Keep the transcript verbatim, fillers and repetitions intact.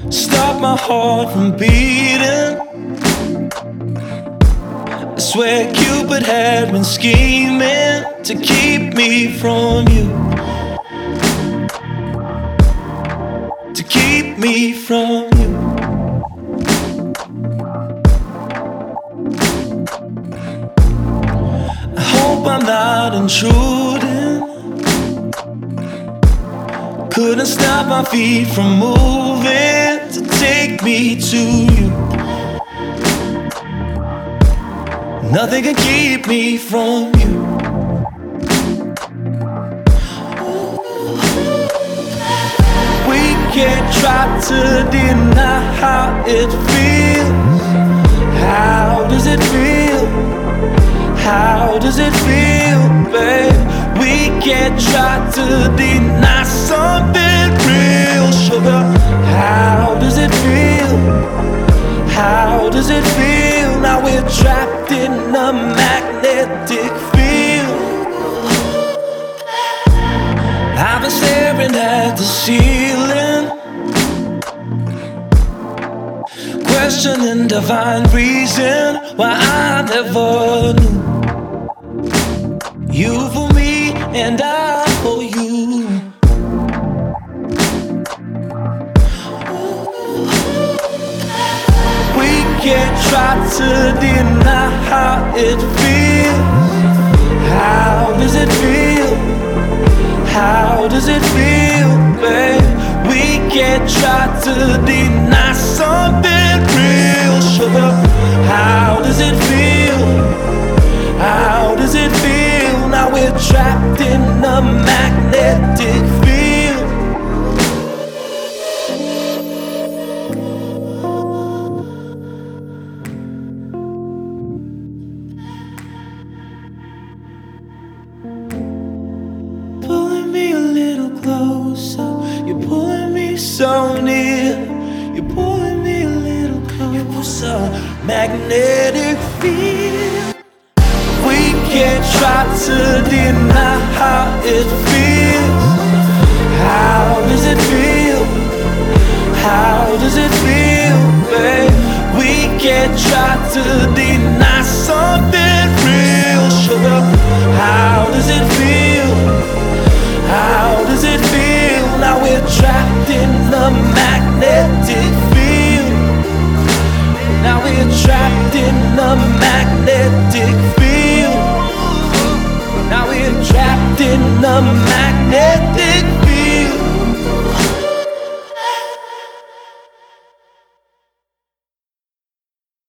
stop my heart from beating. I swear Cupid had been scheming to keep me from you, to keep me from you. I hope I'm not intruding. Couldn't stop my feet from moving to take me to you. Nothing can keep me from you. We can't try to deny how it feels. How does it feel? How does it feel, babe? We can't try to deny something real, sugar. How does it feel? How does it feel? Now we're trapped in a magnetic field. I've been staring at the ceiling, questioning divine reason why I never knew. You for me and I for you. We can't try to deny how it feels. How does it feel? How does it feel, babe? We can't try to deny something real, sugar. How does it feel? How does it feel? Now we're trapped in a magnetic field. Pulling me a little closer, you're pulling me so near. You're pulling me a little closer, magnetic field. We can't try to deny how it feels. How does it feel? How does it feel, babe? We can't try to deny something real, sugar. How does it feel? How does it feel? Now we're trapped in a magnetic field. Now we're trapped in a magnetic field. Now we're trapped in a magnetic